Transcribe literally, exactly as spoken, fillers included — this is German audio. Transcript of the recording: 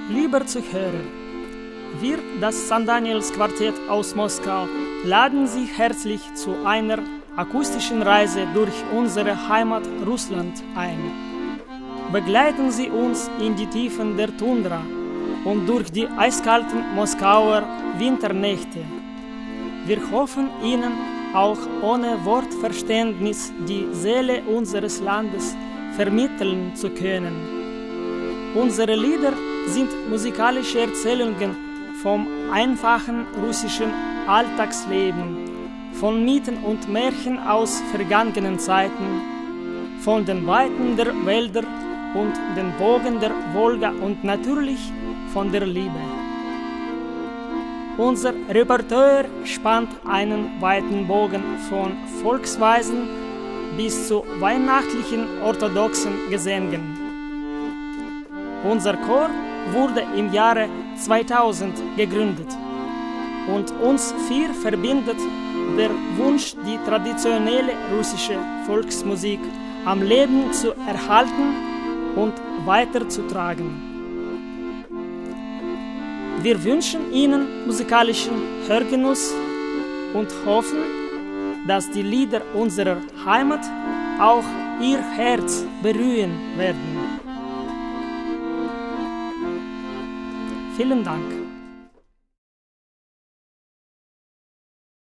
lieber Zuhörer, wir, das Sankt Daniels Quartett aus Moskau, laden Sie herzlich zu einer akustischen Reise durch unsere Heimat Russland ein. Begleiten Sie uns in die Tiefen der Tundra und durch die eiskalten Moskauer Winternächte. Wir hoffen, Ihnen auch ohne Wortverständnis die Seele unseres Landes vermitteln zu können. Unsere Lieder sind musikalische Erzählungen vom einfachen russischen Alltagsleben, von Mythen und Märchen aus vergangenen Zeiten, von den Weiten der Wälder und den Bogen der Wolga und natürlich von der Liebe. Unser Repertoire spannt einen weiten Bogen von Volksweisen bis zu weihnachtlichen orthodoxen Gesängen. Unser Chor wurde im Jahre zweitausend gegründet und uns vier verbindet der Wunsch, die traditionelle russische Volksmusik am Leben zu erhalten und weiterzutragen. Wir wünschen Ihnen musikalischen Hörgenuss und hoffen, dass die Lieder unserer Heimat auch Ihr Herz berühren werden. Vielen Dank.